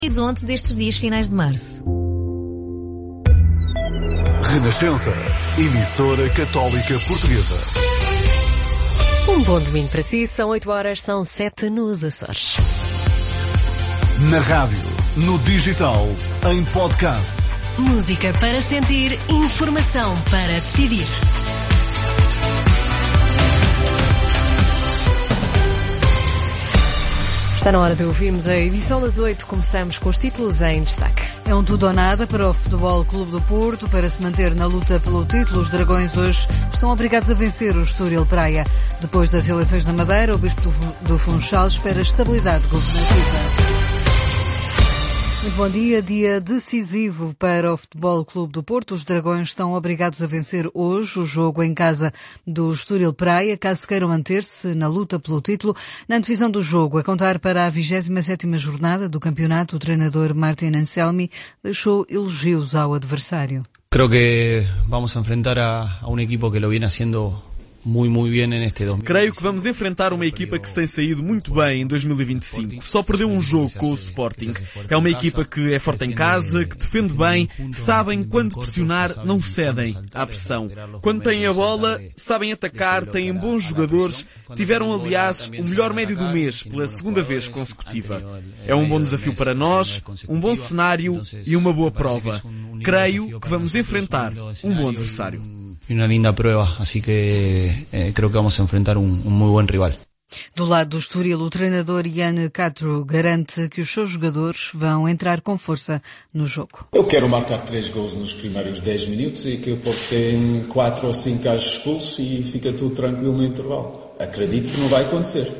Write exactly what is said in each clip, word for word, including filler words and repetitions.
Horizonte destes dias finais de março. Renascença, emissora católica portuguesa. Um bom domingo para si, são oito horas, são sete nos Açores. Na rádio, no digital, em podcast. Música para sentir, informação para decidir. Está na hora de ouvirmos a edição das oito. Começamos com os títulos em destaque. É um tudo ou nada para o Futebol Clube do Porto. Para se manter na luta pelo título, os Dragões hoje estão obrigados a vencer o Estoril Praia. Depois das eleições na Madeira, o Bispo do Funchal espera estabilidade governativa. Muito bom dia. Dia decisivo para o Futebol Clube do Porto. Os Dragões estão obrigados a vencer hoje o jogo em casa do Estoril Praia, caso queiram manter-se na luta pelo título. Na antevisão do jogo, a contar para a vigésima sétima jornada do campeonato, o treinador Martin Anselmi deixou elogios ao adversário. Creo que vamos a enfrentar a, a un equipo que lo viene haciendo Muito, muito bem neste dois mil e vinte e cinco. Creio que vamos enfrentar uma equipa que se tem saído muito bem em dois mil e vinte e cinco. Só perdeu um jogo com o Sporting. É uma equipa que é forte em casa, que defende bem, sabem quando pressionar, não cedem à pressão. Quando têm a bola, sabem atacar, têm bons jogadores. Tiveram, aliás, o melhor médio do mês pela segunda vez consecutiva. É um bom desafio para nós, um bom cenário e uma boa prova. Creio que vamos enfrentar um bom adversário. Uma linda prova, assim que eh, creo que vamos a enfrentar um, um muito bom rival. Do lado do Estoril, o treinador Ian Catro garante que os seus jogadores vão entrar com força no jogo. Eu quero marcar três gols nos primeiros dez minutos e que o Porto tem quatro ou cinco gajos expulsos e fica tudo tranquilo no intervalo. Acredito que não vai acontecer.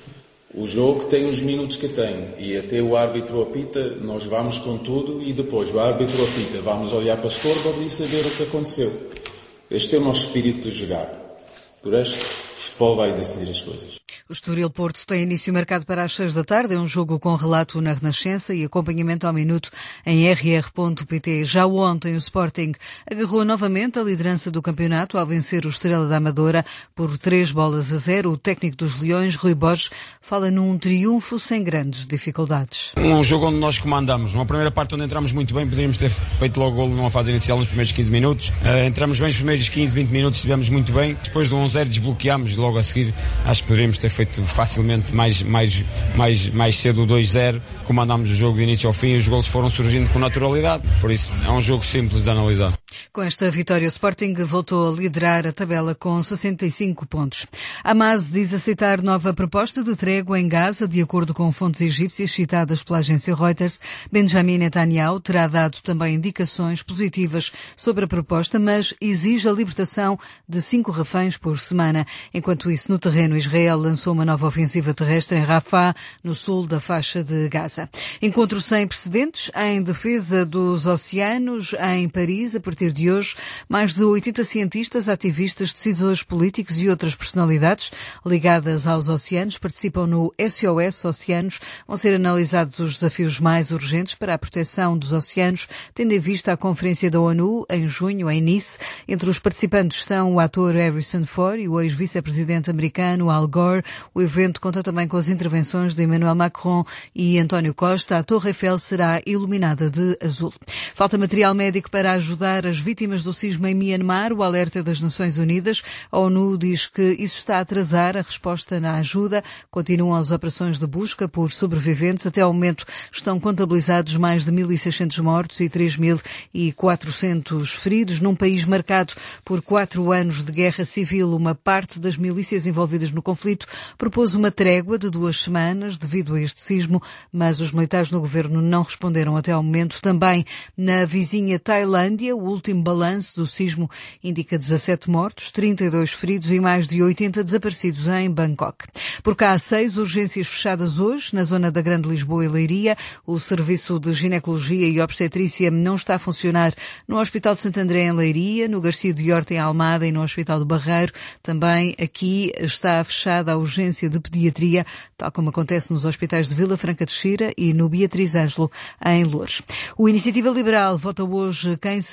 O jogo tem os minutos que tem e até o árbitro apita, nós vamos com tudo e depois o árbitro apita, vamos olhar para a scoreboard e saber o que aconteceu. Este é o nosso espírito de jogar. Por este, o futebol vai decidir as coisas. O Estoril Porto tem início marcado para as seis da tarde. É um jogo com relato na Renascença e acompanhamento ao minuto em r r ponto p t. Já ontem o Sporting agarrou novamente a liderança do campeonato ao vencer o Estrela da Amadora por três bolas a zero. O técnico dos Leões, Rui Borges, fala num triunfo sem grandes dificuldades. Um jogo onde nós comandamos. Uma primeira parte onde entramos muito bem, poderíamos ter feito logo o golo numa fase inicial nos primeiros quinze minutos. Uh, entramos bem nos primeiros quinze, vinte minutos, estivemos muito bem. Depois do um a zero desbloqueámos logo a seguir. Acho que poderíamos ter feito feito facilmente mais, mais, mais, mais cedo o dois a zero, comandámos o jogo de início ao fim e os golos foram surgindo com naturalidade, por isso é um jogo simples de analisar. Com esta vitória, o Sporting voltou a liderar a tabela com sessenta e cinco pontos. Hamas diz aceitar nova proposta de trégua em Gaza, de acordo com fontes egípcias citadas pela agência Reuters. Benjamin Netanyahu terá dado também indicações positivas sobre a proposta, mas exige a libertação de cinco reféns por semana. Enquanto isso, no terreno, Israel lançou uma nova ofensiva terrestre em Rafah, no sul da faixa de Gaza. Encontro sem precedentes em defesa dos oceanos em Paris, a partir de hoje, mais de oitenta cientistas, ativistas, decisores políticos e outras personalidades ligadas aos oceanos participam no S O S Oceanos. Vão ser analisados os desafios mais urgentes para a proteção dos oceanos, tendo em vista a Conferência da ONU em junho, em Nice. Entre os participantes estão o ator Harrison Ford e o ex-vice-presidente americano Al Gore. O evento conta também com as intervenções de Emmanuel Macron e António Costa. A Torre Eiffel será iluminada de azul. Falta material médico para ajudar as vítimas do sismo em Myanmar. O alerta das Nações Unidas. A ONU diz que isso está a atrasar a resposta na ajuda. Continuam as operações de busca por sobreviventes. Até ao momento estão contabilizados mais de mil e seiscentos mortos e três mil e quatrocentos feridos. Num país marcado por quatro anos de guerra civil, uma parte das milícias envolvidas no conflito propôs uma trégua de duas semanas devido a este sismo, mas os militares no governo não responderam até ao momento. Também na vizinha Tailândia, o último balanço do sismo indica dezassete mortos, trinta e dois feridos e mais de oitenta desaparecidos em Bangkok. Por cá há seis urgências fechadas hoje na zona da Grande Lisboa e Leiria. O serviço de ginecologia e obstetrícia não está a funcionar no Hospital de Santo André em Leiria, no Garcia de Horta em Almada e no Hospital do Barreiro. Também aqui está fechada a urgência de pediatria, tal como acontece nos hospitais de Vila Franca de Xira e no Beatriz Ângelo em Loures. O Iniciativa Liberal vota hoje quem serão os candidatos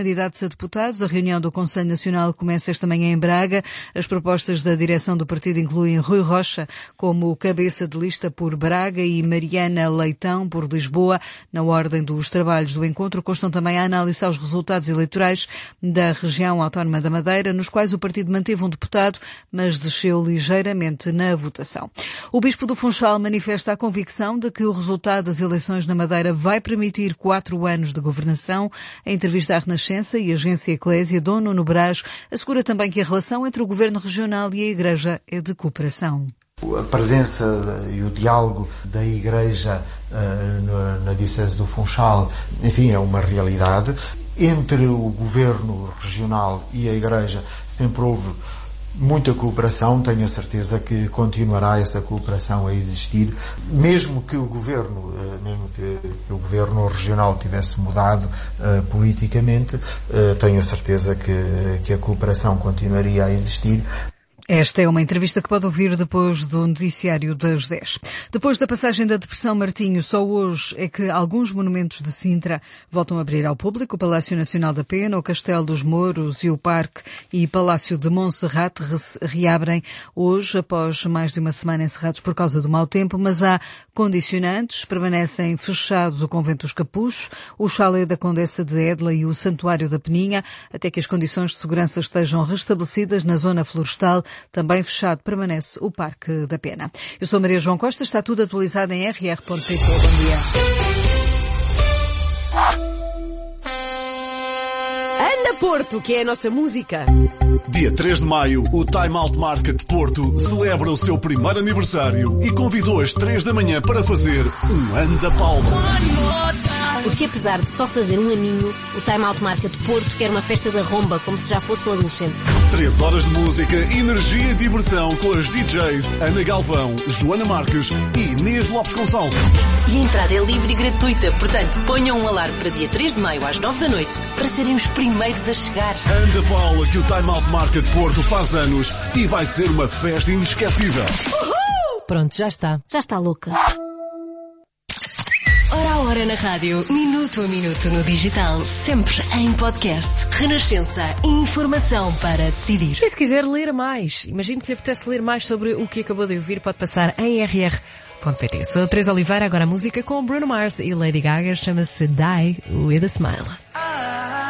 candidatos a deputados. A reunião do Conselho Nacional começa esta manhã em Braga. As propostas da direção do partido incluem Rui Rocha como cabeça de lista por Braga e Mariana Leitão por Lisboa. Na ordem dos trabalhos do encontro constam também a análise aos resultados eleitorais da região autónoma da Madeira, nos quais o partido manteve um deputado, mas desceu ligeiramente na votação. O Bispo do Funchal manifesta a convicção de que o resultado das eleições na Madeira vai permitir quatro anos de governação. Em entrevista à Renascença e Agência Eclésia, Dom Nuno Brás assegura também que a relação entre o Governo Regional e a Igreja é de cooperação. A presença e o diálogo da Igreja uh, na Diocese do Funchal, enfim, é uma realidade. Entre o Governo Regional e a Igreja sempre houve muita cooperação, tenho a certeza que continuará essa cooperação a existir, mesmo que o Governo, mesmo que o Governo Regional tivesse mudado uh, politicamente, uh, tenho a certeza que, que a cooperação continuaria a existir. Esta é uma entrevista que pode ouvir depois do noticiário das dez. Depois da passagem da Depressão Martinho, só hoje é que alguns monumentos de Sintra voltam a abrir ao público. O Palácio Nacional da Pena, o Castelo dos Mouros e o Parque e Palácio de Monserrate reabrem hoje, após mais de uma semana encerrados por causa do mau tempo, mas há condicionantes. Permanecem fechados o Convento dos Capuchos, o Chalé da Condessa de Edla e o Santuário da Peninha, até que as condições de segurança estejam restabelecidas na zona florestal. Também fechado permanece o Parque da Pena. Eu sou Maria João Costa, está tudo atualizado em r r ponto p t. Bom dia. Anda Porto, que é a nossa música. Dia três de maio, o Time Out Market Porto celebra o seu primeiro aniversário e convidou às três da manhã para fazer um Anda Palma. Porque apesar de só fazer um aninho, o Time Out Market Porto quer uma festa da romba, como se já fosse um adolescente. Três horas de música, energia e diversão com as D Js Ana Galvão, Joana Marques e Inês Lopes Gonçalves. E a entrada é livre e gratuita, portanto ponham um alarme para dia três de maio às nove da noite para serem os primeiros a chegar. Anda Paula, que o Time Out Market Porto faz anos e vai ser uma festa inesquecível. Uhul! Pronto, já está. Já está louca. Hora a hora na rádio, minuto a minuto no digital, sempre em podcast. Renascença, informação para decidir. E se quiser ler mais, imagino que lhe apetece ler mais sobre o que acabou de ouvir, pode passar em r r ponto p t. Sou a Teresa Oliveira, agora a música com Bruno Mars e Lady Gaga, chama-se Die With a Smile. I,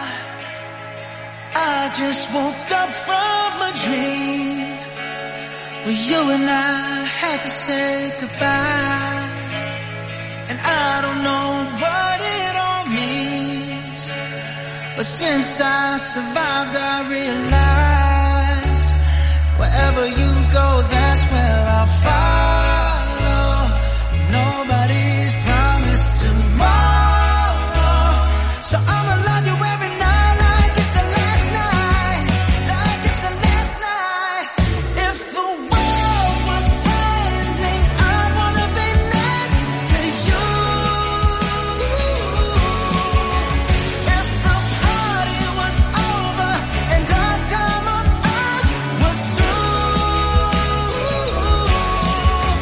I just woke up from a dream where you and I had to say goodbye. And I don't know what it all means, but since I survived I realized wherever you go, that's where I'll follow. Nobody's promised tomorrow, so I'ma love you every night like it's the last night, like it's the last night. If the world was ending, I wanna be next to you. If the party was over and our time on earth was through,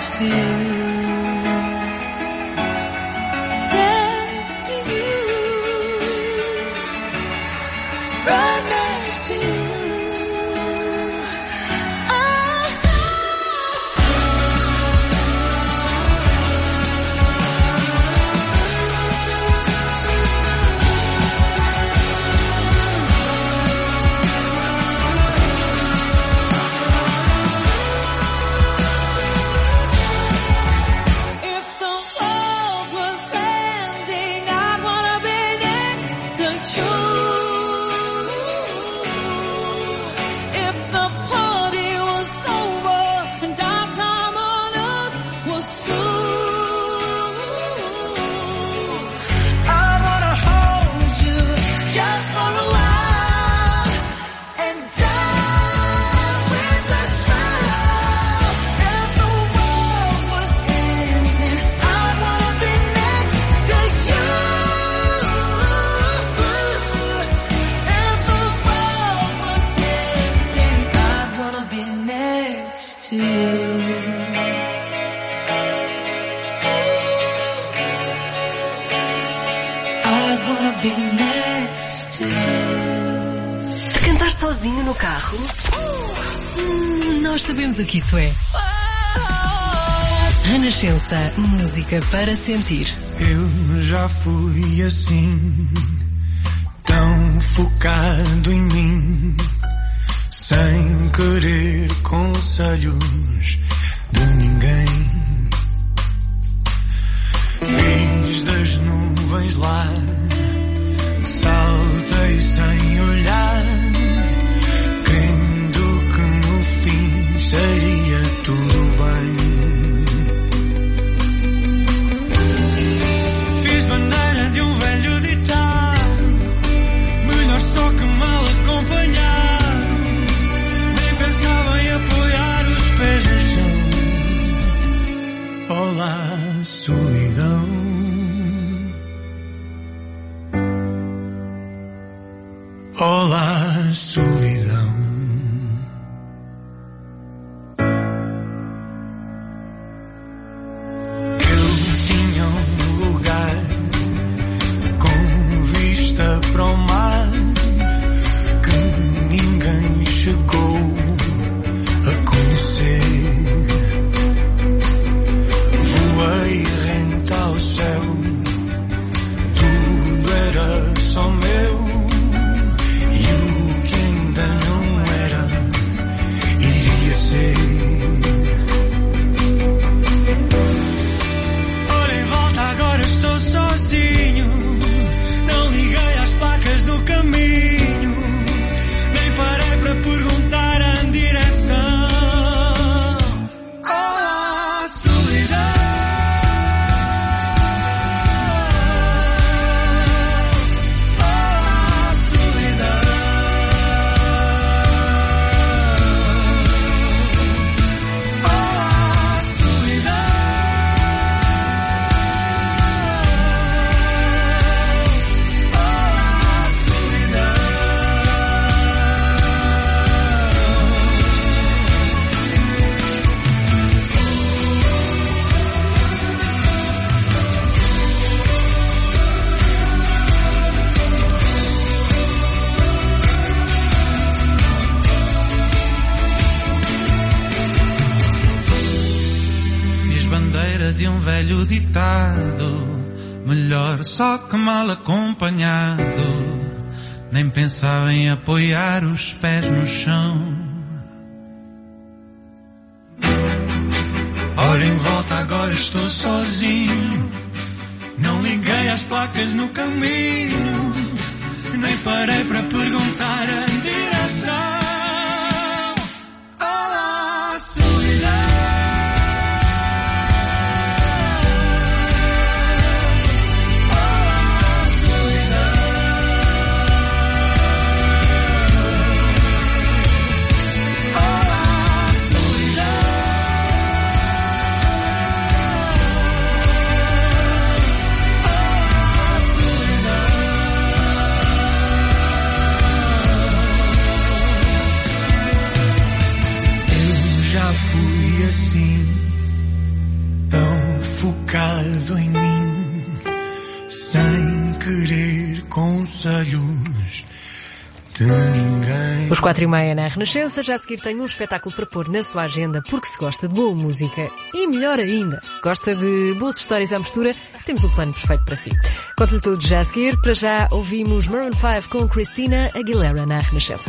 next to you. Next to you. Right next to you. Cantar sozinho no carro? Hum, nós sabemos o que isso é. Renascença, música para sentir. Eu já fui assim, tão focado em mim, sem querer conselhos de ninguém. Fiz das nuvens lá, saltei sem olhar, crendo que no fim seria tudo bem. Fiz bandeira de um velho ditado, melhor só que mal acompanhado, nem pensava em apoiar os pés no chão. Olá, solidão. Olá, solidão. Eu tinha um lugar com vista para o mar que ninguém chegou a conhecer. Voei rente ao céu, tudo era só meu. Olha em volta, agora estou sozinho. Não liguei às placas do caminho, nem parei para perguntar a direção. Olá, solidão. Olá, solidão. De um velho ditado, melhor só que mal acompanhado, nem pensava em apoiar os pés no chão. Olha em volta, agora estou sozinho. Não liguei às placas no caminho, nem parei para perguntar a direção. Olá, solidão. tão focado em mim, sem querer conselhos de ninguém. Os quatro e meia na Renascença, já a seguir tem um espetáculo para pôr na sua agenda, porque se gosta de boa música e, melhor ainda, gosta de boas histórias à mistura, temos o plano perfeito para si. Conto-lhe tudo já a seguir. Para já ouvimos Maroon five com Christina Aguilera na Renascença.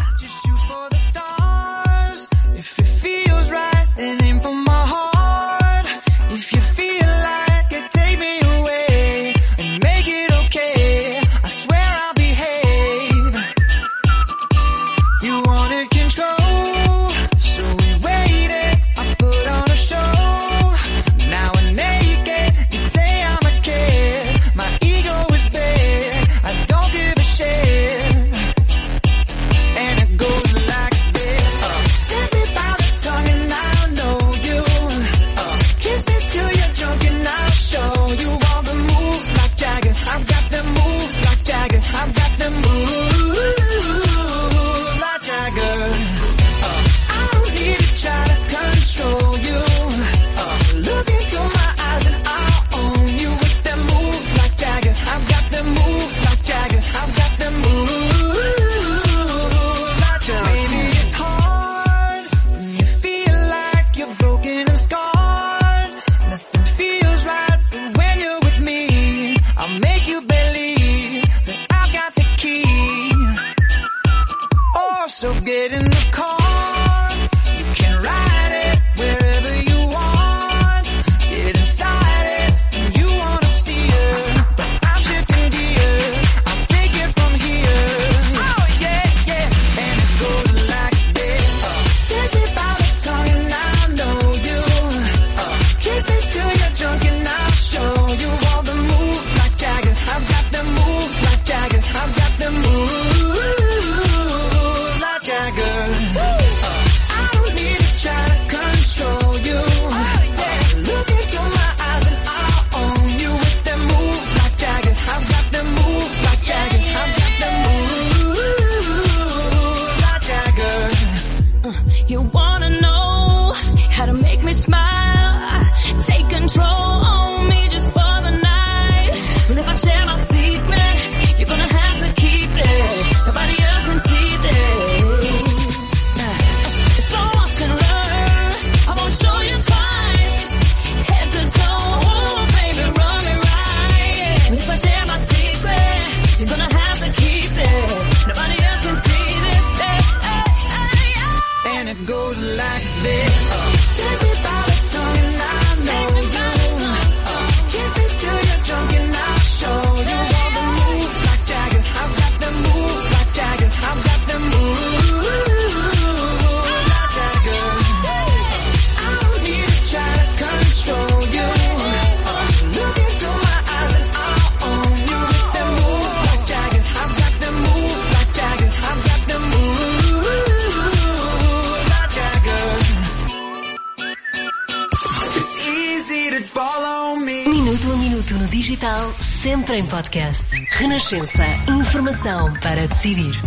Minuto a minuto no digital, sempre em podcast. Renascença. Informação para decidir.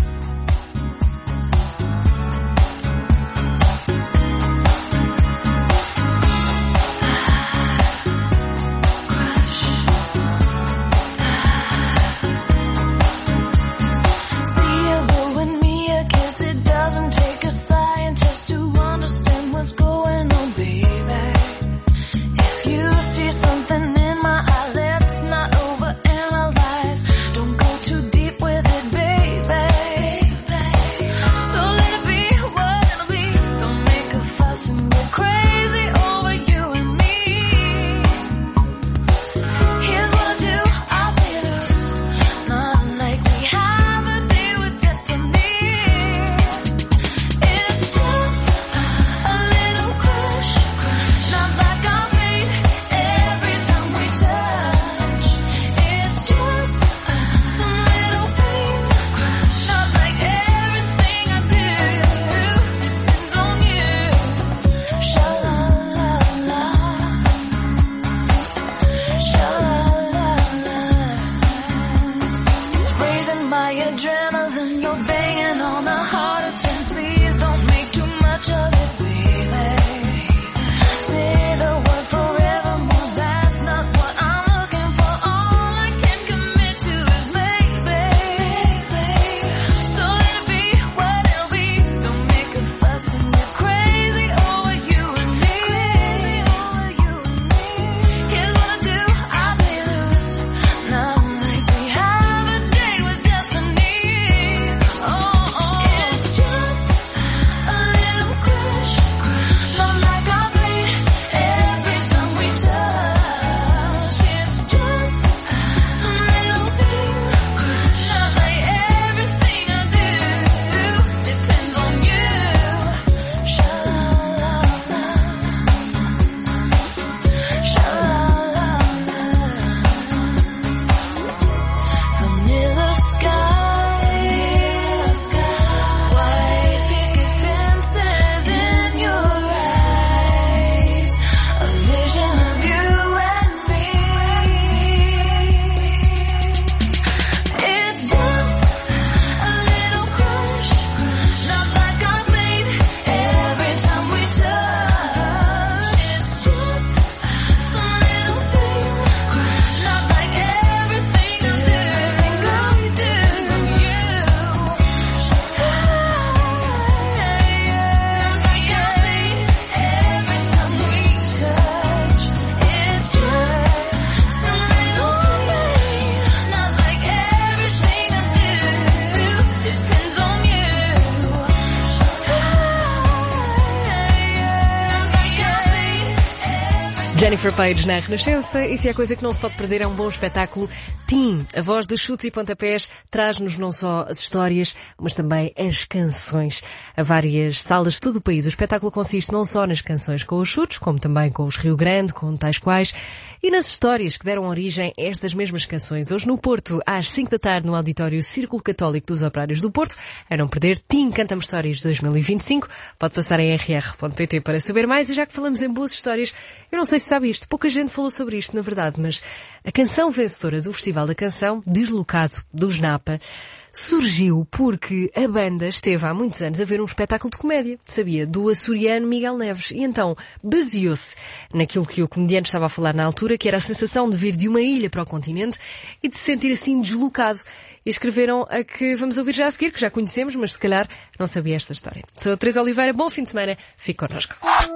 Jennifer Page na Renascença, e se há coisa que não se pode perder é um bom espetáculo teen. A voz de chutes e pontapés traz-nos não só as histórias, mas também as canções a várias salas de todo o país. O espetáculo consiste não só nas canções com os chutes, como também com os Rio Grande, com tais quais, e nas histórias que deram origem a estas mesmas canções. Hoje no Porto, às cinco da tarde, no auditório Círculo Católico dos Operários do Porto, a não perder, Teen Canta-me Histórias dois mil e vinte e cinco. Pode passar em r r ponto p t para saber mais, e já que falamos em boas histórias, eu não sei se sabe isto, pouca gente falou sobre isto, na verdade, mas a canção vencedora do Festival da Canção, Deslocado, dos Napa, surgiu porque a banda esteve há muitos anos a ver um espetáculo de comédia, sabia, do açoriano Miguel Neves, e então baseou-se naquilo que o comediante estava a falar na altura, que era a sensação de vir de uma ilha para o continente e de se sentir assim deslocado. E escreveram a que vamos ouvir já a seguir, que já conhecemos, mas se calhar não sabia esta história. Sou a Teresa Oliveira, bom fim de semana, fique connosco.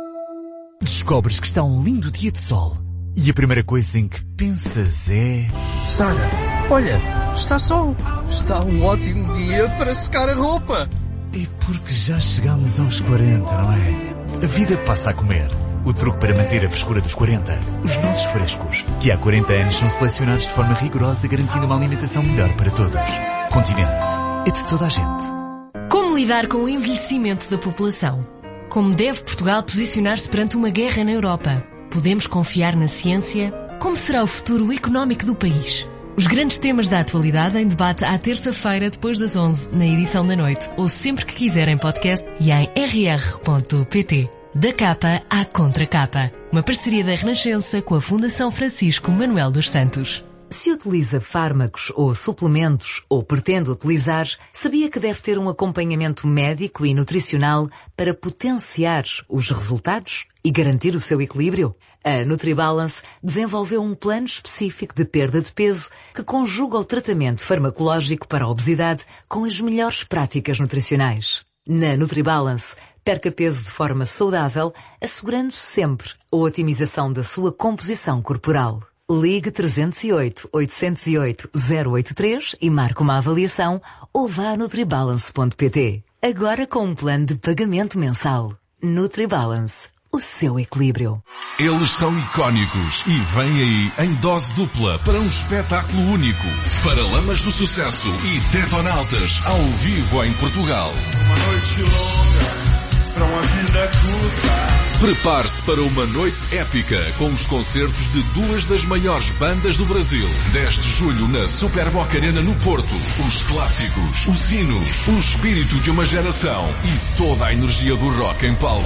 Descobres que está um lindo dia de sol e a primeira coisa em que pensas é... Sara, olha, está sol. Está um ótimo dia para secar a roupa. É porque já chegamos aos quarenta, não é? A vida passa a comer. O truque para manter a frescura dos quarenta. Os nossos frescos, que há quarenta anos são selecionados de forma rigorosa, garantindo uma alimentação melhor para todos. Continente. É de toda a gente. Como lidar com o envelhecimento da população? Como deve Portugal posicionar-se perante uma guerra na Europa? Podemos confiar na ciência? Como será o futuro económico do país? Os grandes temas da atualidade em debate à terça-feira, depois das onze, na edição da noite, ou sempre que quiserem podcast e em r r ponto p t. Da capa à contracapa. Uma parceria da Renascença com a Fundação Francisco Manuel dos Santos. Se utiliza fármacos ou suplementos ou pretende utilizar, sabia que deve ter um acompanhamento médico e nutricional para potenciar os resultados e garantir o seu equilíbrio? A NutriBalance desenvolveu um plano específico de perda de peso que conjuga o tratamento farmacológico para a obesidade com as melhores práticas nutricionais. Na NutriBalance, perca peso de forma saudável, assegurando sempre a otimização da sua composição corporal. Ligue trezentos e oito, oitocentos e oito, zero oito três e marque uma avaliação ou vá a nutribalance ponto p t. Agora com um plano de pagamento mensal. NutriBalance, o seu equilíbrio. Eles são icónicos e vêm aí em dose dupla para um espetáculo único. Paralamas do Sucesso e Detonautas ao vivo em Portugal. Uma noite longa para uma vida curta. Prepare-se para uma noite épica com os concertos de duas das maiores bandas do Brasil. dez de julho na Super Boca Arena no Porto. Os clássicos, os hinos, o espírito de uma geração e toda a energia do rock em palco.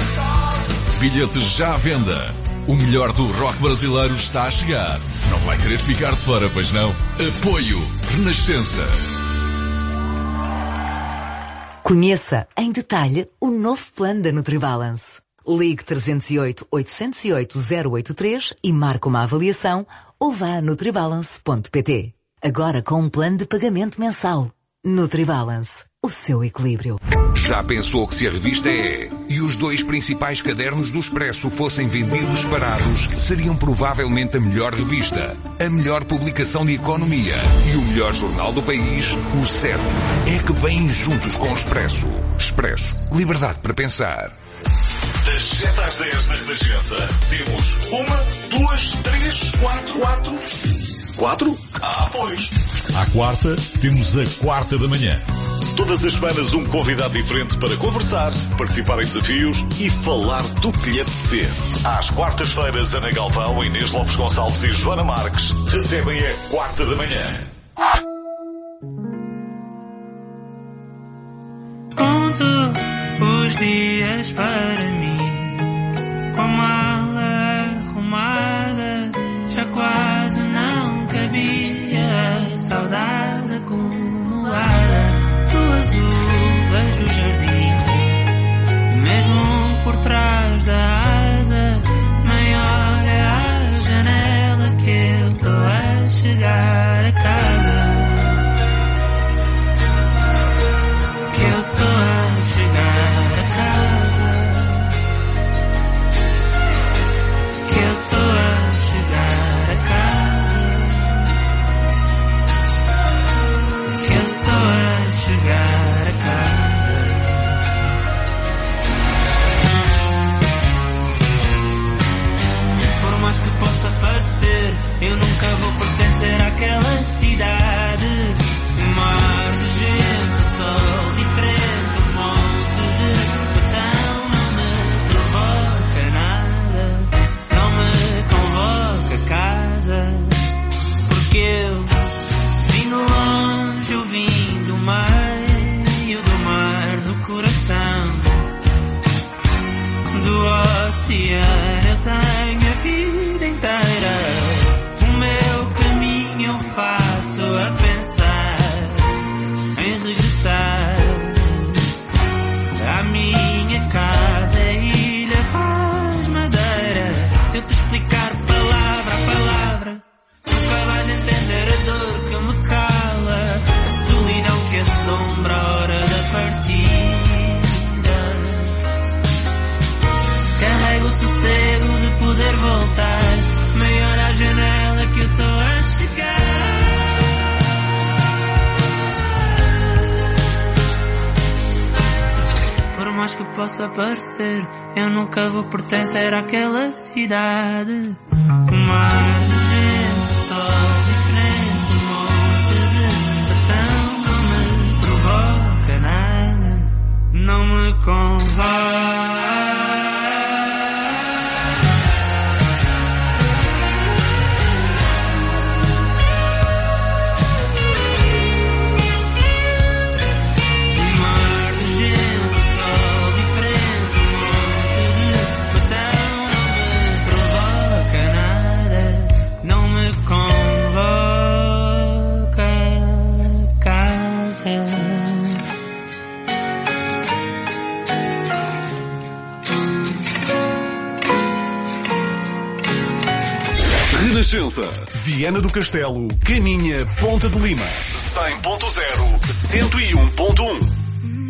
Bilhetes já à venda. O melhor do rock brasileiro está a chegar. Não vai querer ficar de fora, pois não? Apoio Renascença. Conheça em detalhe o novo plano da NutriBalance. Ligue trezentos e oito, oitocentos e oito, zero oito três e marque uma avaliação ou vá a nutribalance ponto p t. Agora com um plano de pagamento mensal. NutriBalance, o seu equilíbrio. Já pensou que se a revista E e os dois principais cadernos do Expresso fossem vendidos separados, seriam provavelmente a melhor revista, a melhor publicação de economia e o melhor jornal do país? O certo é que vêm juntos com o Expresso. Expresso, liberdade para pensar. Das sete às dez na Renascença, temos uma, duas, três, quatro, quatro. Quatro? Ah, pois. À quarta, temos a quarta da manhã. Todas as semanas um convidado diferente para conversar, participar em desafios e falar do que lhe apetecer. Às quartas-feiras, Ana Galvão, Inês Lopes Gonçalves e Joana Marques recebem a quarta da manhã. Conto os dias para mim, com a mala arrumada, já quase não cabia, saudade acumulada. Do azul vejo o jardim, mesmo por trás da asa, maior é a janela que eu tô a chegar a casa. Que eu tô a chegar a casa. Eu nunca vou pertencer àquela cidade. Um mar de gente, sol diferente, um monte de botão. Não me provoca nada, não me convoca a casa. Porque eu vim de longe, eu vim do meio do mar, do coração do oceano. Eu tenho a vida inteira, o meu caminho eu faço a pensar em regressar à minha casa, Ilha Paz, Madeira. Se eu te explicar palavra a palavra, nunca vais entender a dor que me cala, a solidão que assombra a hora da partida. Carrego o sossego de poder voltar, meio olha à janela que eu estou a chegar. Por mais que possa parecer, eu nunca vou pertencer àquela cidade. O mar de gente, sol diferente, um monte de batão. Não me provoca nada, não me convoca. Renascença, Viana do Castelo, Caminha, Ponta de Lima, cem ponto zero, cento e um ponto um.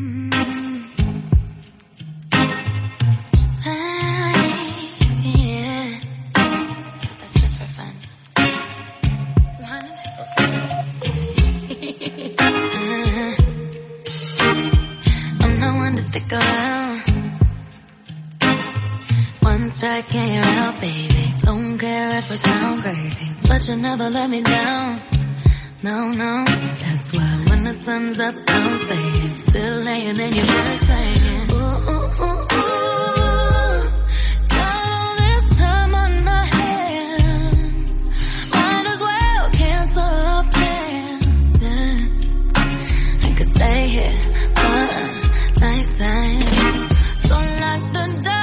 Strike and you're out, baby. Don't care if I sound crazy, but you never let me down. No, no, that's why when the sun's up, I'm staying, still laying in your bed saying, ooh, ooh, ooh, ooh. Got all this time on my hands, might as well cancel our plans. Yeah. I could stay here for a nice time, so lock the door.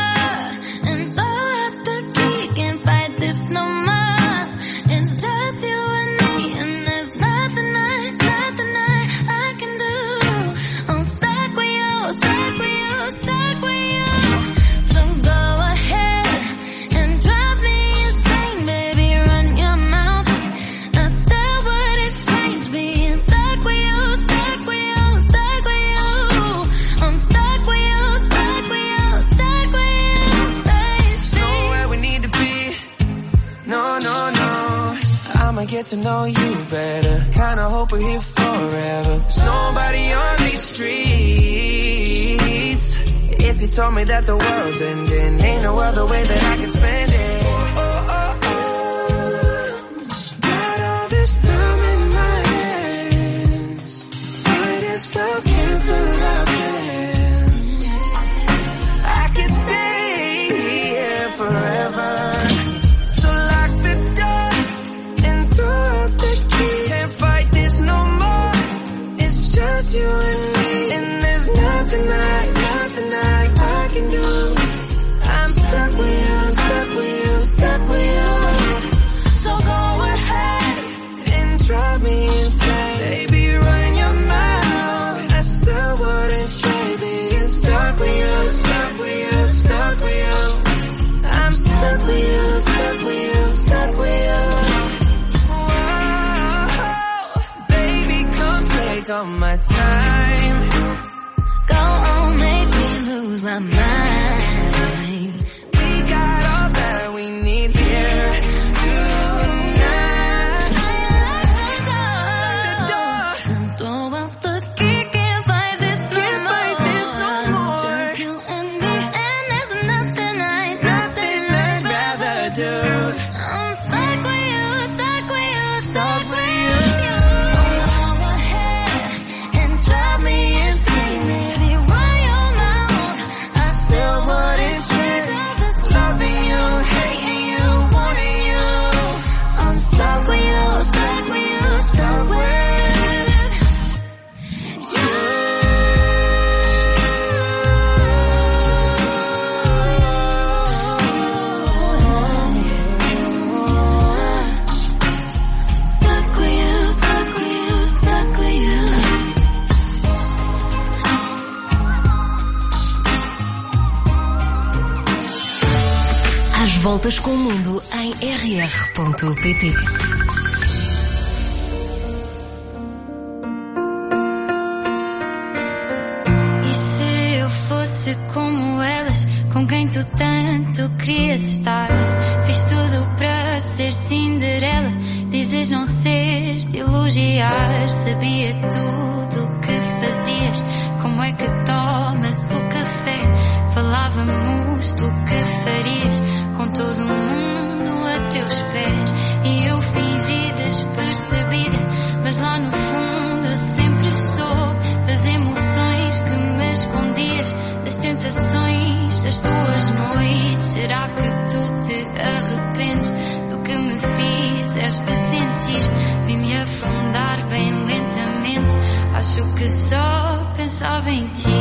Get to know you better, kinda hope we're here forever. There's nobody on these streets. If you told me that the world's ending, ain't no other way that I can spend it. Oh, oh, oh, oh. Got all this time in my hands, might as well cancel our plans. I could stay here forever. Just you and me, and there's nothing I, nothing I, I can do. I'm stuck with you, stuck with you, stuck with you. So go ahead and drive me insane. Baby, run your mouth, I still wouldn't trade being stuck with you, stuck with you, stuck with you. I'm stuck with you, stuck with you, stuck with you. Take all my time, go on, make me lose my mind. We got all that we need here tonight. The door, and throw out the key, can't fight this no can't more. Fight this no more. It's just you and me, and there's nothing I, nothing, nothing I'd rather do. I'm stuck with you, stuck voltas com o mundo em r r ponto p t. E se eu fosse como elas, com quem tu tanto querias estar? Fiz tudo para ser Cinderela, dizes não ser de elogiar. Sabia tudo o que fazias, como é que tomas o café. Falávamos do que farias, com todo o mundo a teus pés. E eu fingi despercebida, mas lá no fundo eu sempre soube das emoções que me escondias, das tentações das tuas noites. Será que tu te arrependes do que me fizeste sentir? Vi-me afundar bem lentamente, acho que só pensava em ti.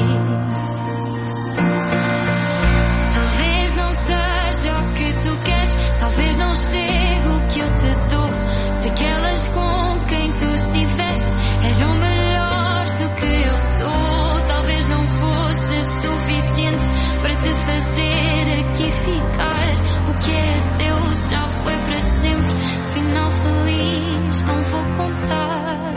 Talvez não seja o que tu queres, talvez não chegue o que eu te dou. Se aquelas com quem tu estiveste eram melhores do que eu sou, talvez não fosse suficiente para te fazer aqui ficar. O que é Deus já foi para sempre, final feliz não vou contar.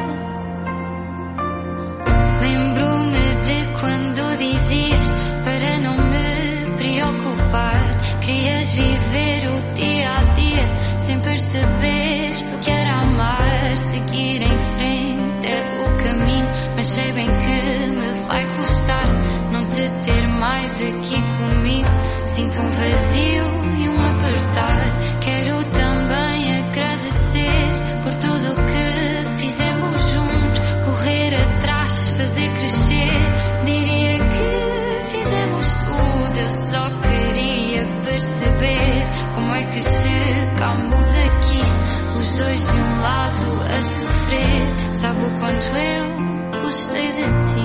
Lembro-me de quando dizias para não me preocupar. Querias viver o dia a dia sem perceber o que era amar. Seguir em frente é o caminho, mas sei bem que me vai custar não te ter mais aqui comigo. Sinto um vazio e um apertar. Quero também agradecer por tudo o que fizemos juntos, correr atrás, fazer crescer. Diria que fizemos tudo, eu só queria perceber como é que chegamos aqui, os dois de um lado a sofrer. Sabe o quanto eu gostei de ti.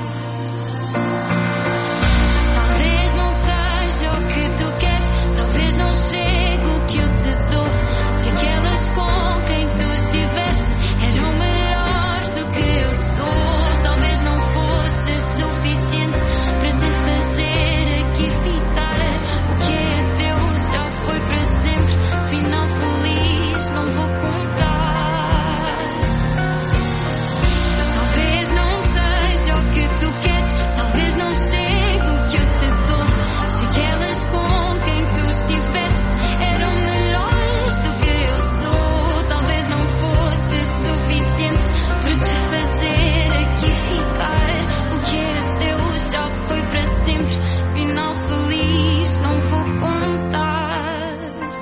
Talvez não seja o que tu queres, talvez não chegue o que eu te dou. Se aquelas com quem tu estiveste eram melhores do que eu sou, talvez não fosse suficiente para te fazer aqui ficar. O que é Deus já foi para sempre, final feliz não vou contar. Talvez não seja o que tu queres, talvez não chegue o que eu te dou. Se aquelas com quem tu estiveste eram melhores do que eu sou, talvez não fosse suficiente para te fazer aqui ficar. O que é Deus já foi para sempre, final feliz não vou contar.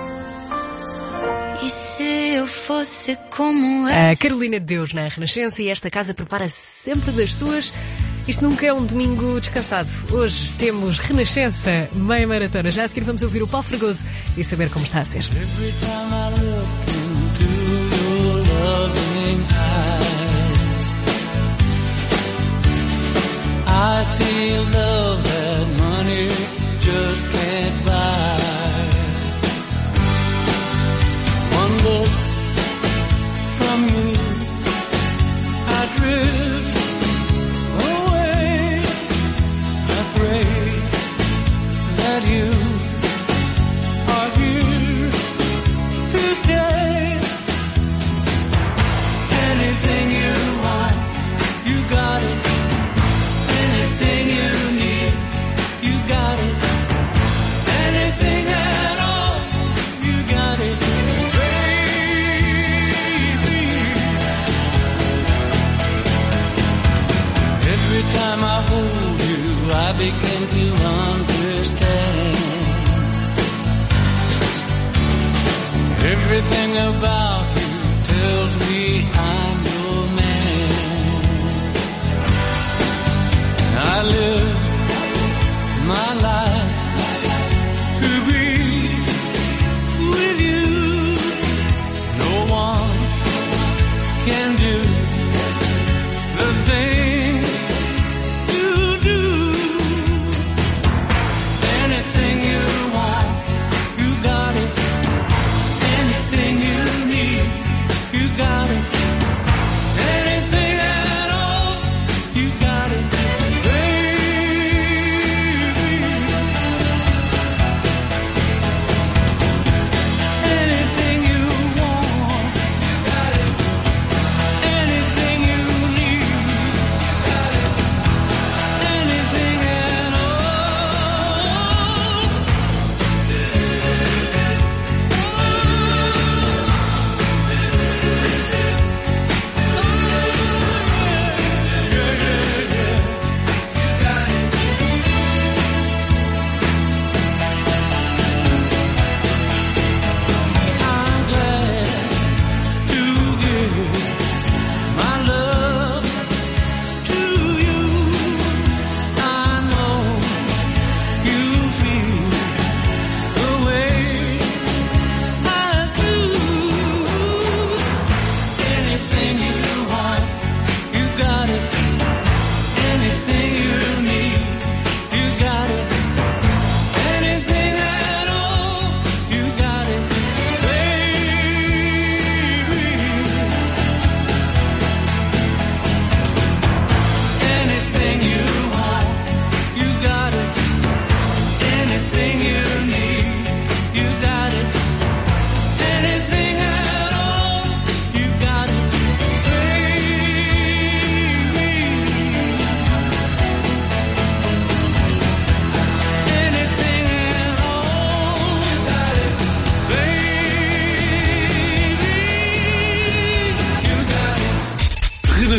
E se eu fosse como ela? A Carolina de Deus na Renascença, e esta casa prepara-se sempre das suas. Isto nunca é um domingo descansado. Hoje temos Renascença, meia maratona. Já a seguir vamos ouvir o Paulo Fregoso e saber como está a ser. Every time I look into your loving eyes, I see love that money just can't buy. One look from you, I drift away. I pray that you are here to stay. Anything you want, you got it. Anything you need, you got it. Anything at all, you got it, baby. Every time I hold you, I begin to understand. Everything about you tells me I'm your man. I live my life to be with you. No one can do the thing you do. Anything you want, you got it. Anything you need.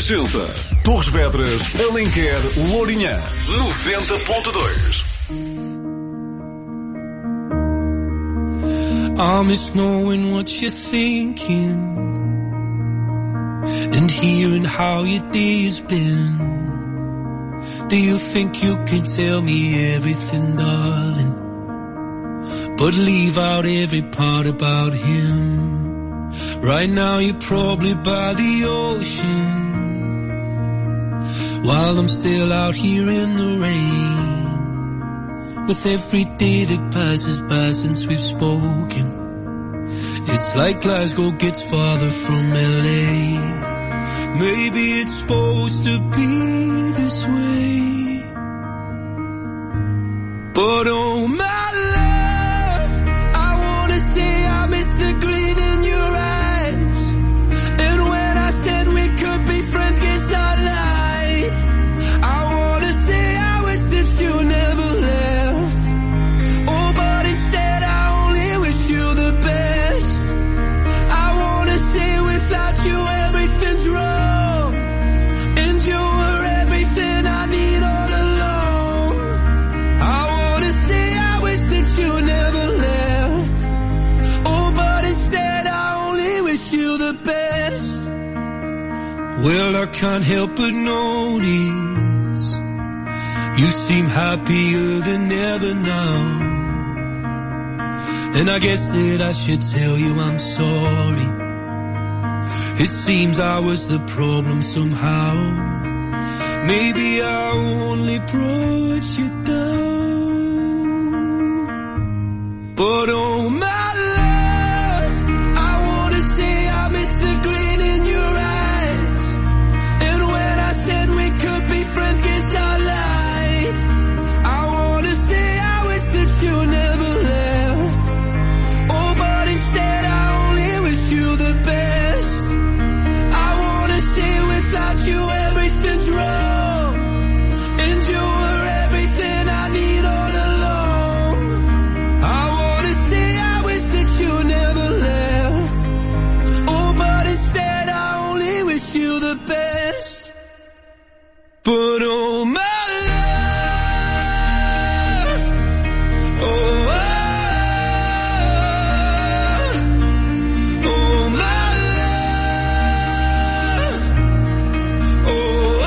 Renascença. Torres Vedras, Alenquer, Lourinhã. noventa ponto dois. I miss knowing what you're thinking and hearing how your day's been. Do you think you can tell me everything, darling, but leave out every part about him? Right now you're probably by the ocean, while I'm still out here in the rain. With every day that passes by since we've spoken, it's like Glasgow gets farther from L A. Maybe it's supposed to be this way, but oh my love, I wanna say I miss the green in your eyes. And when I said we could be friends, guess I lied. I wanna say I wish that you never left. Well, I can't help but notice you seem happier than ever now. And I guess that I should tell you I'm sorry. It seems I was the problem somehow. Maybe I only brought you down. But oh my But oh my love, oh, oh, oh my love, oh,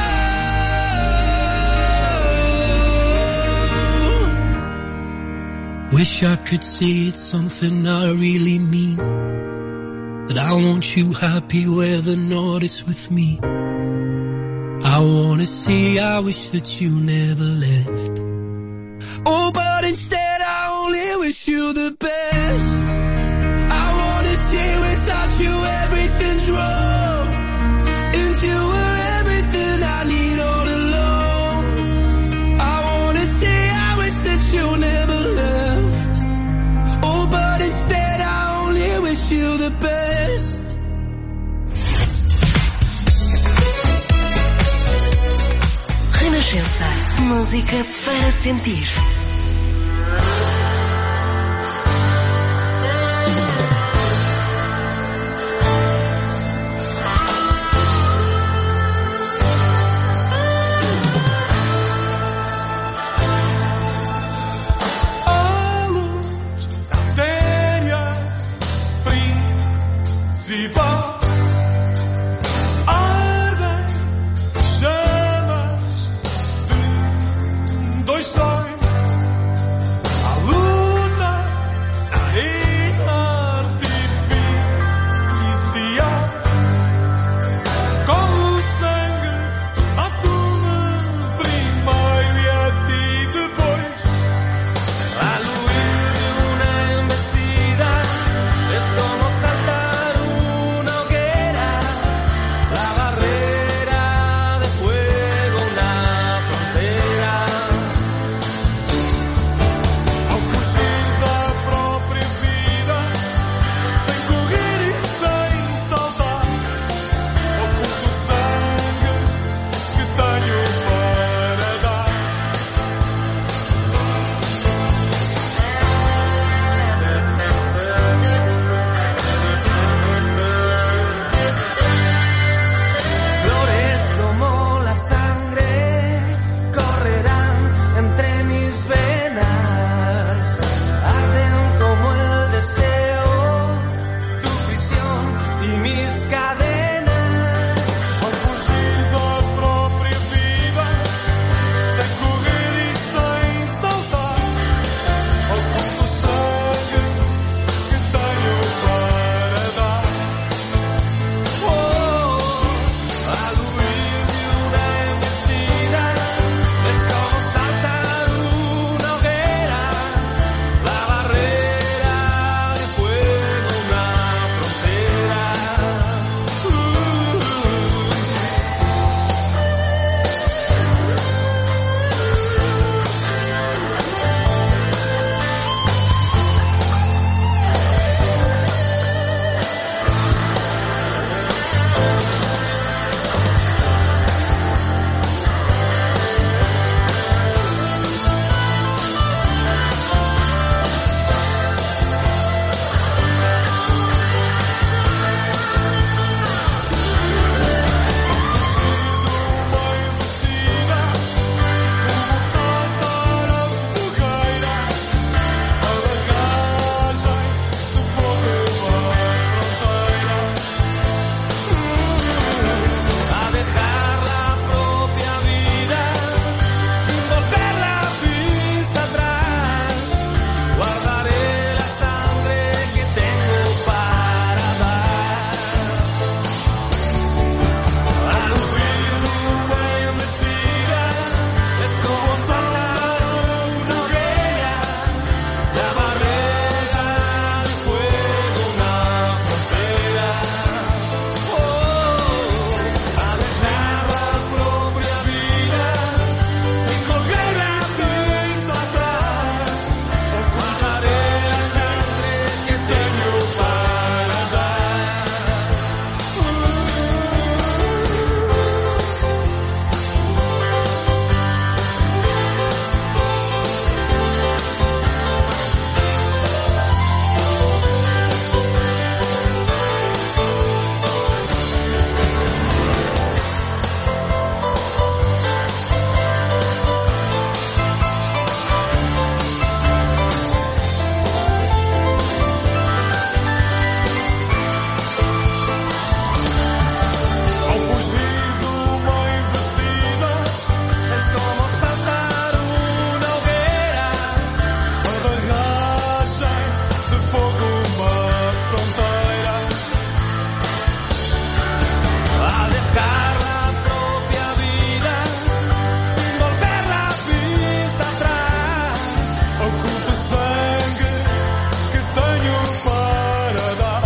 oh. Wish I could say it's something I really mean, that I want you happy whether or not it's with me. I wanna say I wish that you never left. Oh, but instead I only wish you the best. I wanna say without you everything's wrong, and you were everything I need all along. I wanna say I wish that you never left. Oh, but instead I only wish you the best. Renascença, música para sentir. Ardem chamas de dois sonhos fogo uma fronteira. A dejar la propia vida sin volver la vista atrás. Oculto o sangue que tenho para dar.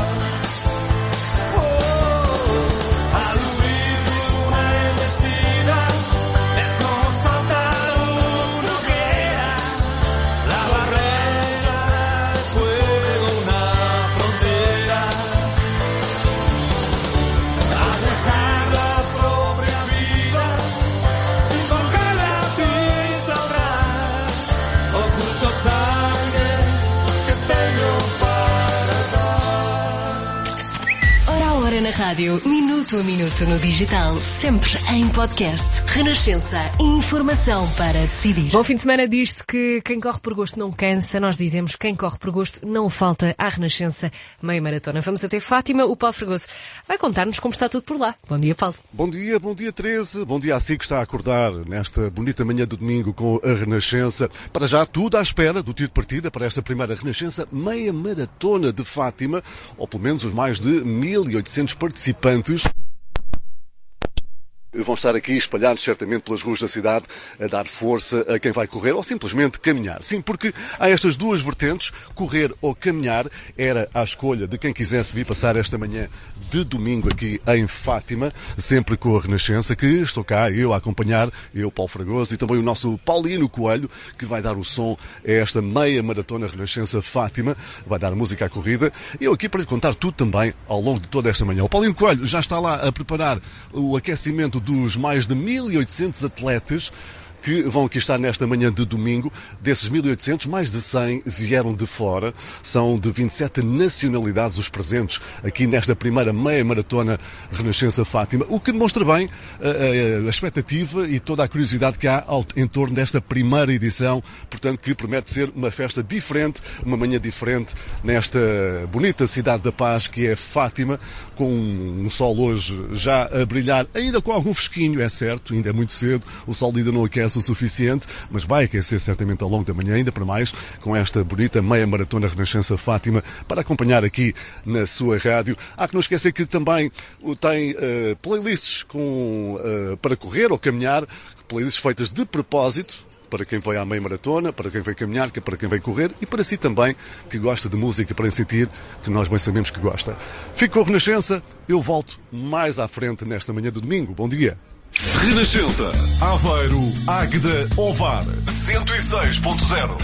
Oh, a luz de uma embestida es como saltar una hoguera. La barrera del fuego, una frontera. A dejar la propia vida sin volver la vista atrás. Oculto sangue que tenho para dar. Hora a hora na rádio, minuto a minuto no digital, sempre em podcast. Renascença, informação para decidir. Bom fim de semana. Diz-se que quem corre por gosto não cansa. Nós dizemos quem corre por gosto não falta à Renascença meia maratona. Vamos até Fátima. O Paulo Fragoso vai contar-nos como está tudo por lá. Bom dia, Paulo. Bom dia, bom dia, Teresa. Bom dia a si que está a acordar nesta bonita manhã do domingo com a Renascença. Para já, tudo à espera do tiro de partida para esta primeira Renascença meia maratona de Fátima, ou pelo menos os mais de mil e oitocentos participantes vão estar aqui espalhados certamente pelas ruas da cidade a dar força a quem vai correr ou simplesmente caminhar. Sim, porque há estas duas vertentes, correr ou caminhar, era a escolha de quem quisesse vir passar esta manhã de domingo aqui em Fátima, sempre com a Renascença, que estou cá, eu a acompanhar, eu, Paulo Fragoso, e também o nosso Paulino Coelho, que vai dar o som a esta meia maratona Renascença Fátima, vai dar música à corrida, e eu aqui para lhe contar tudo também ao longo de toda esta manhã. O Paulino Coelho já está lá a preparar o aquecimento dos mais de mil e oitocentos atletas que vão aqui estar nesta manhã de domingo. Desses mil e oitocentos, mais de cem vieram de fora. São de vinte e sete nacionalidades os presentes aqui nesta primeira meia maratona Renascença Fátima, o que demonstra bem a, a, a expectativa e toda a curiosidade que há ao, em torno desta primeira edição, portanto que promete ser uma festa diferente, uma manhã diferente nesta bonita cidade da paz que é Fátima, com um sol hoje já a brilhar, ainda com algum fresquinho, é certo, ainda é muito cedo, o sol ainda não aquece o suficiente, mas vai aquecer certamente ao longo da manhã, ainda para mais, com esta bonita meia maratona Renascença Fátima, para acompanhar aqui na sua rádio. Há que não esquecer que também tem uh, playlists com, uh, para correr ou caminhar, playlists feitas de propósito, para quem vai à meia maratona, para quem vai caminhar, para quem vai correr e para si também, que gosta de música para sentir, que nós bem sabemos que gosta. Fico com a Renascença, eu volto mais à frente nesta manhã do domingo. Bom dia. Renascença, Aveiro, Águeda, Ovar, cento e seis ponto zero.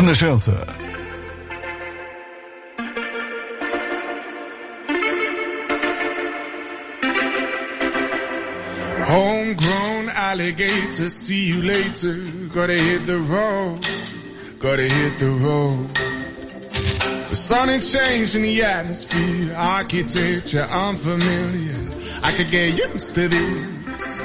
Renascença. Homegrown alligator, see you later. Gotta hit the road, gotta hit the road. The sun ain't changing the atmosphere, architecture unfamiliar. I could get used to this.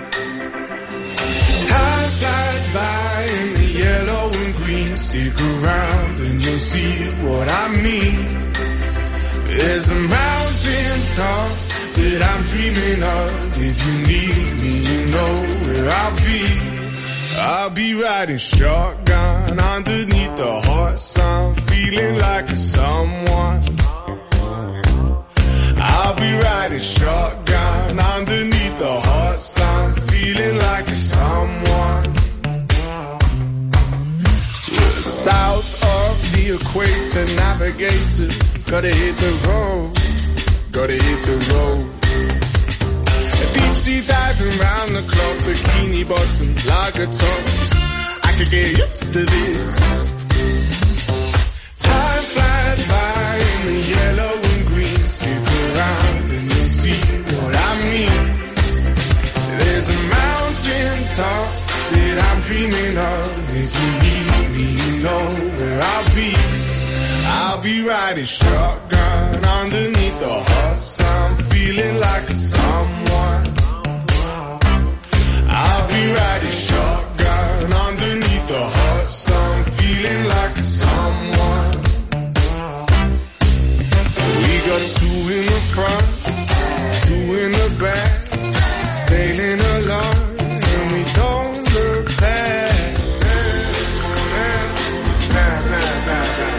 Time flies by in the yellow and green. Stick around and you'll see what I mean. There's a mountain top that I'm dreaming of. If you need me, you know where I'll be. I'll be riding shotgun underneath the hot sun, feeling like a someone. I'll be riding shotgun underneath the hot sun, feeling like a someone. South of the equator, navigator, gotta hit the road, gotta hit the road. Deep sea diving round the clock, bikini bottoms, lager tops. I could get used to this. Time flies by in the yellow and green. Stick around and you'll see what I mean. There's a mountain top that I'm dreaming of. If you need me, you know where I'll be. I'll be riding shotgun underneath the hot sun, feeling like a someone. I'll be riding shotgun underneath the hot sun, feeling like a someone. We got two in the front, two in the back, sailing along, and we don't look back. Nah, nah, nah, nah.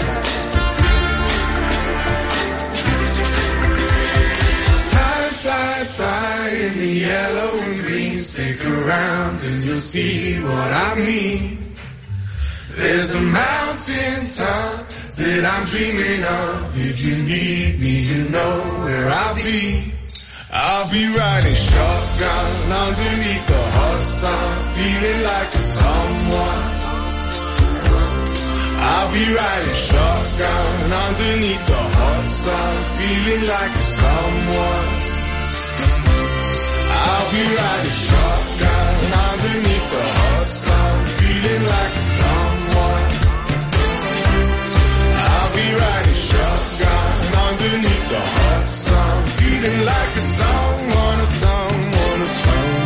In the yellow and green, stick around and you'll see what I mean. There's a mountain top that I'm dreaming of. If you need me, you know where I'll be. I'll be riding shotgun underneath the hot sun, feeling like a someone. I'll be riding shotgun underneath the hot sun, feeling like a someone. I'll be riding shotgun underneath the hot sun, feeling like a someone. I'll be riding shotgun underneath the hot sun, feeling like a someone, a someone, a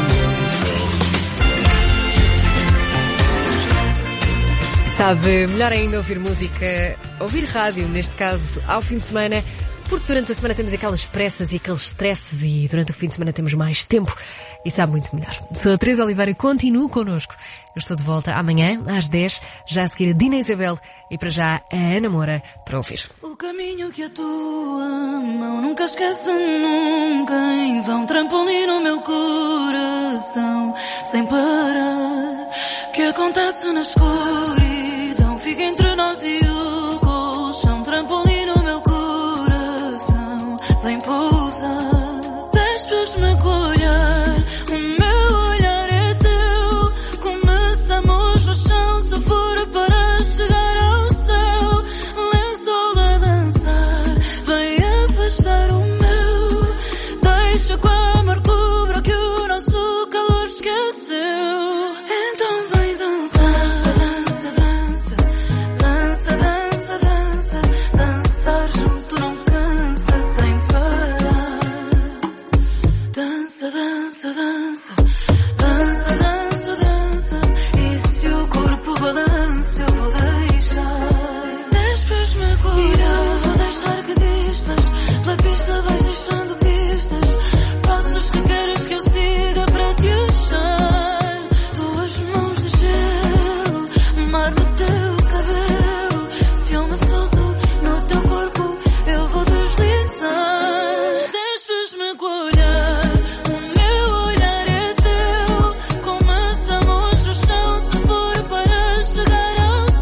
someone. Sabe, melhor ainda ouvir música, ouvir rádio, neste caso, ao fim de semana, porque durante a semana temos aquelas pressas e aqueles stresses e durante o fim de semana temos mais tempo e sabe muito melhor. Sou a Teresa Oliveira e continuo connosco. Eu estou de volta amanhã às dez, já a seguir a Dina Isabel e para já a Ana Moura para ouvir. O caminho que a tua mão nunca esquece nunca, em vão trampolim no meu coração, sem parar. Que acontece na escuridão, fica entre nós e o colchão, trampolim no meu coração, vem pousar. Deixas-me olhar, o meu olhar é teu. Começamos no chão, se for para chegar ao céu. Lençol a dançar, vem afastar o meu. Deixa que o amor cubra que o nosso calor esqueceu. Então vem dançar, dança, dança, dança, dança, dança, dançar junto não cansa sem parar. Dança, dança, dança, dança, dança, dança. E se o corpo balança eu vou deixar. Deixas-me cuidar, eu vou deixar que distas. Pela pista vais deixando pistas, passos que queres que eu siga para te achar. Tuas mãos de gelo, mar no teu cabelo. Se eu me solto no teu corpo eu vou deslizar. Deixas-me olhar, o meu olhar é teu. Começamos no chão, se for para chegar ao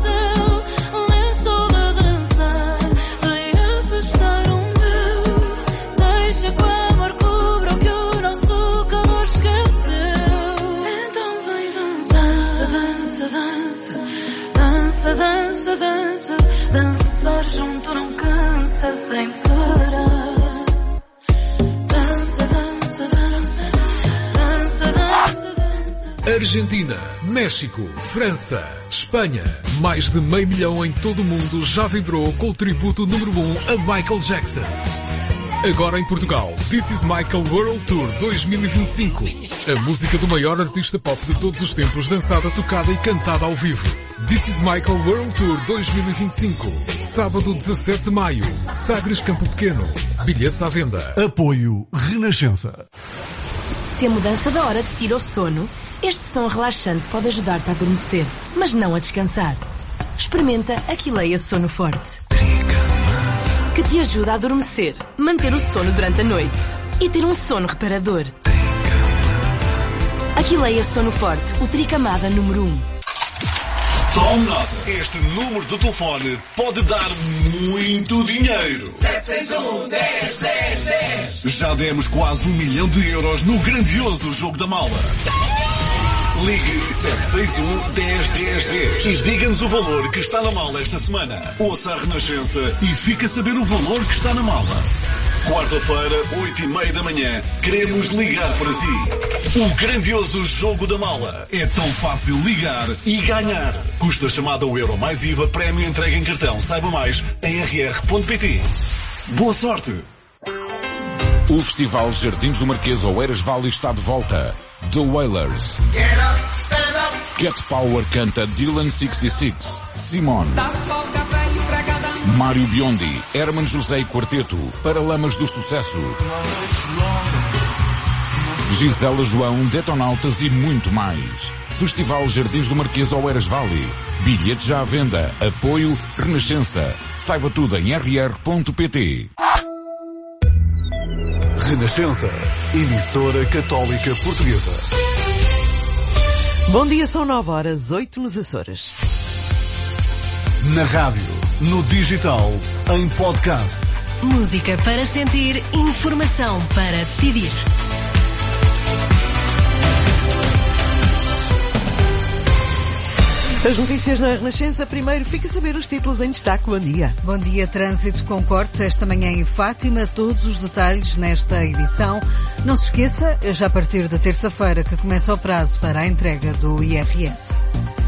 dança sem parar. Dança, dança, dança, dança, dança, dança. Argentina, México, França, Espanha. Mais de meio milhão em todo o mundo já vibrou com o tributo número um a Michael Jackson. Agora em Portugal, This is Michael World Tour dois mil e vinte e cinco. A música do maior artista pop de todos os tempos, dançada, tocada e cantada ao vivo. This is Michael World Tour dois mil e vinte e cinco. Sábado dezassete de maio. Sagres Campo Pequeno. Bilhetes à venda. Apoio Renascença. Se a mudança da hora te tira o sono, este som relaxante pode ajudar-te a adormecer, mas não a descansar. Experimenta Aquileia Sono Forte, que te ajuda a adormecer, manter o sono durante a noite e ter um sono reparador. Aquileia Sono Forte, o Tricamada número um. Tome nota. Este número de telefone pode dar muito dinheiro. sete seis um, dez, dez, dez. Já demos quase um milhão de euros no grandioso jogo da mala. Ligue sete seis um, dez, dez, dez e diga-nos o valor que está na mala esta semana. Ouça a Renascença e fique a saber o valor que está na mala. Quarta-feira, oito e meia da manhã, queremos ligar para si. O grandioso jogo da mala. É tão fácil ligar e ganhar. Custa chamada um euro mais I V A, prémio entregue em cartão. Saiba mais em r r ponto p t. Boa sorte! O Festival Jardins do Marquês Oeiras Valley está de volta. The Wailers. Cat Power canta Dylan sessenta e seis. Simone. Mário Biondi, Herman José e Quarteto, Paralamas do Sucesso. Gisela João, Detonautas e muito mais. Festival Jardins do Marquês Oeiras Valley. Bilhetes já à venda. Apoio Renascença. Saiba tudo em r r ponto p t. Renascença, emissora católica portuguesa. Bom dia, são nove horas, oito nos Açores. Na rádio, no digital, em podcast. Música para sentir, informação para decidir. As notícias na Renascença. Primeiro, fica a saber os títulos em destaque. Bom dia. Bom dia. Trânsito com cortes esta manhã em Fátima. Todos os detalhes nesta edição. Não se esqueça, é já a partir da terça-feira que começa o prazo para a entrega do I R S.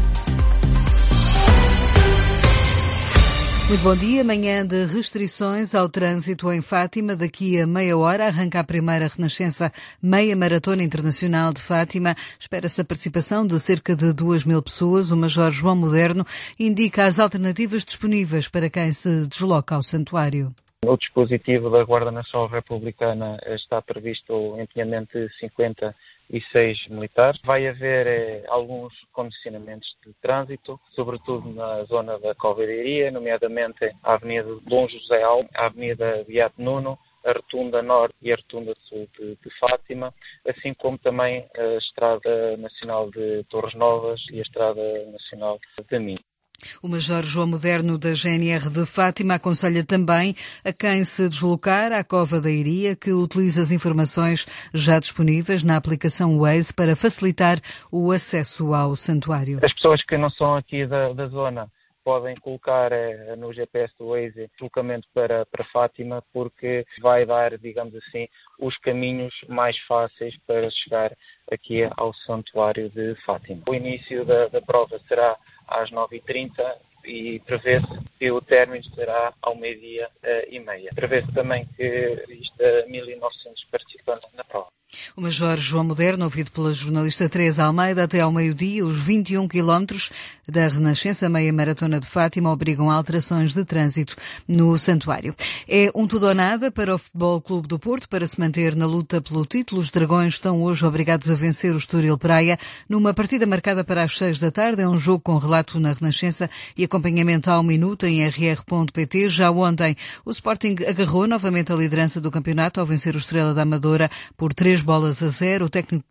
Muito bom dia. Manhã de restrições ao trânsito em Fátima. Daqui a meia hora arranca a primeira Renascença Meia Maratona Internacional de Fátima. Espera-se a participação de cerca de duas mil pessoas. O Major João Moderno indica as alternativas disponíveis para quem se desloca ao santuário. No dispositivo da Guarda Nacional Republicana está previsto o empenhamento de cinquenta e seis militares. Vai haver eh, alguns condicionamentos de trânsito, sobretudo na zona da Calveiria, nomeadamente a Avenida Dom José Alves, a Avenida Beato Nuno, a Rotunda Norte e a Rotunda Sul de, de Fátima, assim como também a Estrada Nacional de Torres Novas e a Estrada Nacional de Minho. O Major João Moderno da G N R de Fátima aconselha também a quem se deslocar à Cova da Iria que utilize as informações já disponíveis na aplicação Waze para facilitar o acesso ao santuário. As pessoas que não são aqui da, da zona podem colocar eh, no G P S do Waze deslocamento para, para Fátima, porque vai dar, digamos assim, os caminhos mais fáceis para chegar aqui ao santuário de Fátima. O início da, da prova será às nove e trinta e prevê-se que o término será ao meio-dia uh, e meia. Prevê-se também que exista mil e novecentos participantes na prova. O Major João Moderno, ouvido pela jornalista Teresa Almeida, até ao meio-dia, os vinte e um quilómetros da Renascença Meia Maratona de Fátima obrigam a alterações de trânsito no santuário. É um tudo ou nada para o Futebol Clube do Porto para se manter na luta pelo título. Os Dragões estão hoje obrigados a vencer o Estoril Praia numa partida marcada para as seis da tarde. É um jogo com relato na Renascença e acompanhamento ao minuto em r r ponto p t. Já ontem, o Sporting agarrou novamente a liderança do campeonato ao vencer o Estrela da Amadora por três bolas a zero. O técnico